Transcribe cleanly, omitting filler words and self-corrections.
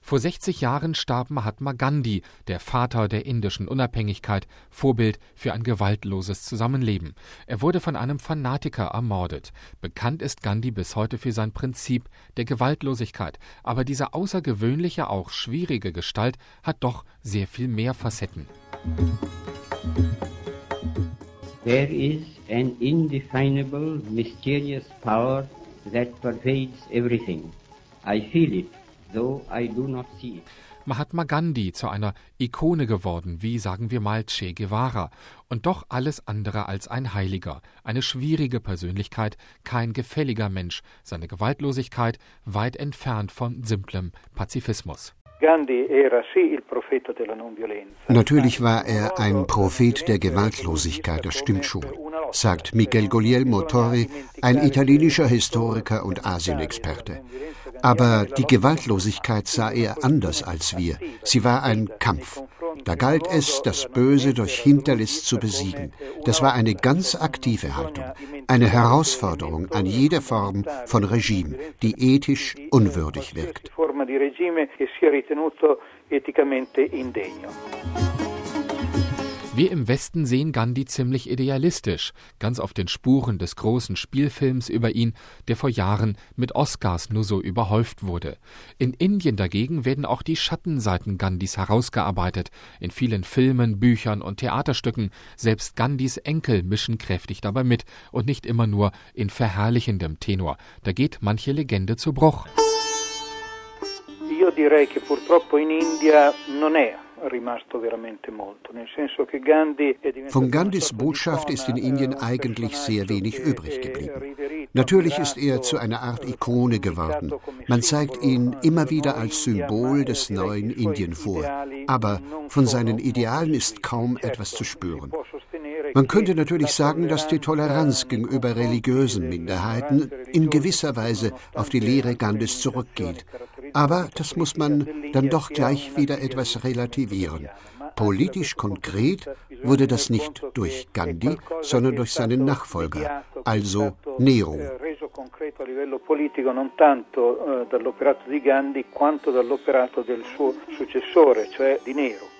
Vor 60 Jahren starb Mahatma Gandhi, der Vater der indischen Unabhängigkeit, Vorbild für ein gewaltloses Zusammenleben. Er wurde von einem Fanatiker ermordet. Bekannt ist Gandhi bis heute für sein Prinzip der Gewaltlosigkeit. Aber diese außergewöhnliche, auch schwierige Gestalt hat doch sehr viel mehr Facetten. There is an indefinable, mysterious power that pervades everything. I feel it, though I do not see it. Mahatma Gandhi zu einer Ikone geworden, wie sagen wir mal Che Guevara. Und doch alles andere als ein Heiliger. Eine schwierige Persönlichkeit, kein gefälliger Mensch. Seine Gewaltlosigkeit weit entfernt von simplem Pazifismus. Natürlich war er ein Prophet der Gewaltlosigkeit, das stimmt schon, sagt Michel Guglielmo Torri, ein italienischer Historiker und Asienexperte. Aber die Gewaltlosigkeit sah er anders als wir. Sie war ein Kampf. Da galt es, das Böse durch Hinterlist zu besiegen. Das war eine ganz aktive Haltung, eine Herausforderung an jede Form von Regime, die ethisch unwürdig wirkt. Wir im Westen sehen Gandhi ziemlich idealistisch, ganz auf den Spuren des großen Spielfilms über ihn, der vor Jahren mit Oscars nur so überhäuft wurde. In Indien dagegen werden auch die Schattenseiten Gandhis herausgearbeitet, in vielen Filmen, Büchern und Theaterstücken. Selbst Gandhis Enkel mischen kräftig dabei mit und nicht immer nur in verherrlichendem Tenor. Da geht manche Legende zu Bruch. Io direi che purtroppo in India non è rimasto veramente molto, nel senso che Gandhi è diventato. Von Gandhis Botschaft ist in Indien eigentlich sehr wenig übrig geblieben. Natürlich ist er zu einer Art Ikone geworden. Man zeigt ihn immer wieder als Symbol des neuen Indien vor. Aber von seinen Idealen ist kaum etwas zu spüren. Man könnte natürlich sagen, dass die Toleranz gegenüber religiösen Minderheiten in gewisser Weise auf die Lehre Gandhis zurückgeht. Aber das muss man dann doch gleich wieder etwas relativieren. Politisch konkret wurde das nicht durch Gandhi, sondern durch seinen Nachfolger, also Nehru. Concreto a livello politico non tanto dall'operato di Gandhi quanto dall'operato del suo successore, cioè di Nehru.